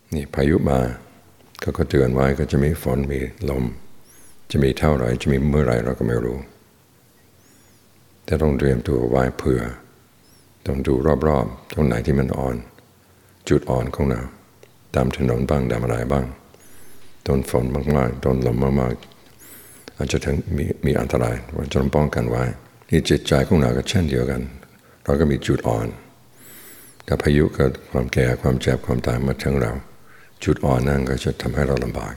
นี่พายุมาเขาก็เตือนไว้ก็จะมีฝนมีลมจะมีเท่าไหร่จะมีเมื่อไหร่เราก็ไม่รู้แต่ต้องเตรียมตัวไว้เผื่อต้องดูรอบๆตรงไหนที่มันอ่อนจุดอ่อนของเราตามถนนบ้างตามอะไรบ้างโดนฝนมากๆโดนลมมากๆอาจจะถึงมีอันตรายเราจะต้องป้องกันไว้นี่จิตใจของเราก็เช่นเดียวกันเราก็มีจุดอ่อนถ้าพายุเกิดความแก่ความเจ็บความตายมาถึงเราจุดอ่อนนั่นก็จะทำให้เราลำบาก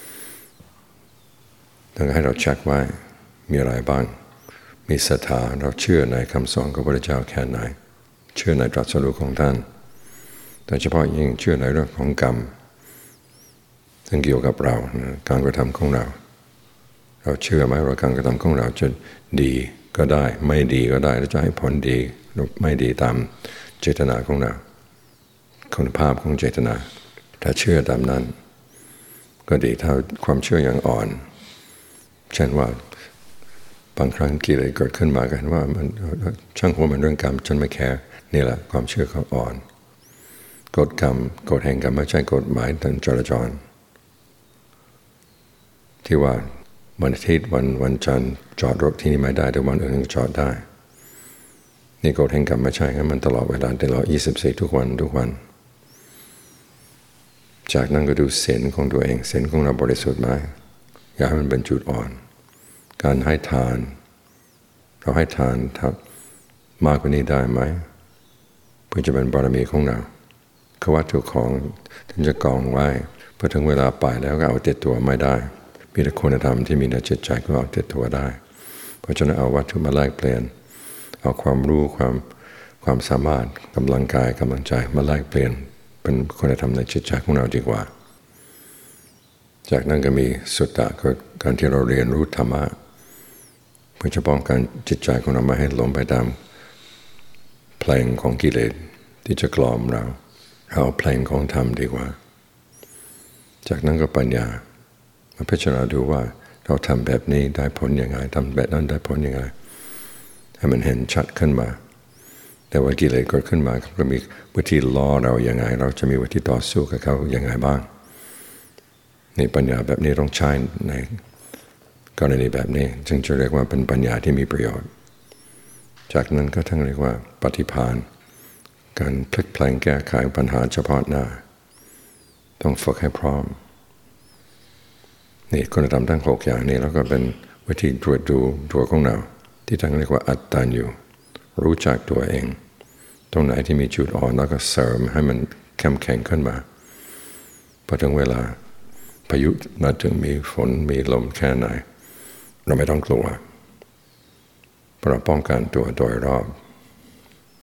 ต้องให้เราเช็คไว้มีอะไรบ้างมีศรัทธาเราเชื่อในคำสอนของพระพุทธเจ้าแค่ไหนเชื่อในตรัสรู้ของท่านโดยเฉพาะยิ่งเชื่อในเรื่องของกรรมซึ่งเกี่ยวกับเราการกระทำของเราเชื่อไหมว่าการกระทำของเราจะดีก็ได้ไม่ดีก็ได้และจะให้ผลดีหรือไม่ดีตามเจตนาของเราคุณภาพของเจตนาถ้าเชื่อตามนั้นก็ดีถ้าความเชื่ออย่างอ่อนเช่นว่าบางครั้งกิเลสเกิดขึ้นมากันว่ามันช่างหัวมันเรื่องกรรมฉันไม่แคร์นี่แหละความเชื่อเขาอ่อนกฎกรรมกฎแห่งกรรมไม่ใช่กฎหมายทางจราจรที่ว่าวันอาทิตย์วันจันทร์จอดรถที่นี่ไม่ได้แต่วันอื่นจอดได้นี่กฎแห่งกรรมไม่ใช่งั้นมันตลอดเวลาตลอด24ทุกวันจากนั้นก็ดูศีลของตัวเองศีลของเราบริสุทธิ์ไหมอย่าให้มันเป็นจุดอ่อนการให้ทานเราให้ทานทับมากกว่านี้ได้ไหมเพื่อจะเป็นบารมีของเราคือวัตถุของท่านจะกองไว้พอถึงเวลาไปแล้วก็เอาติดตัวไม่ได้มีแต่คุณธรรมที่มีในจิตใจก็เอาติดตัวได้เพราะฉะนั้นเอาวัตถุมาแลกเปลี่ยนเอาความรู้ความสามารถกำลังกายกำลังใจมาแลกเปลี่ยนเป็นคุณธรรมในจิตใจของเราดีกว่าจากนั้นก็มีสุตตะก็การที่เราเรียนรู้ธรรมะเพื่อจะป้องกันจิตใจของเราไม่ให้หลงไปตามเพลงของกิเลสที่จะกล่อมเราเอาเพลงของธรรมดีกว่าจากนั้นก็ปัญญามาพิจารณาดูว่าเราทำแบบนี้ได้ผลยังไงทำแบบนั้นได้ผลยังไงให้มันเห็นชัดขึ้นมาแต่ว่ากิเลสเกิดขึ้นมาก็มีวิธีล้อเราอย่างไงเราจะมีวิธีต่อสู้กับเขาอย่างไงบ้างนี่ปัญญาแบบนี้ต้องใช้ในกรณีแบบนี้จึงจะเรียกว่าเป็นปัญญาที่มีประโยชน์จากนั้นก็ทั้งเรียกว่าปฏิภาณการพลิกแปลงแก้ไขปัญหาเฉพาะหน้าต้องฝึกให้พร้อมนี่คุณธรรมทั้ง6อย่างนี้แล้วก็เป็นวิธีตรวจดูตัวของเราที่ทั้งเรียกว่าอัตตัญญูรู้จักตัวเองตรงไหนที่มีจุดอ่อนแล้วก็เสริมให้มันเข้มแข็งขึ้นมาพอถึงเวลาพายุมาถึงมีฝนมีลมแค่ไหนเราไม่ต้องกลัวเพราะเราป้องกันตัวโดยรอบ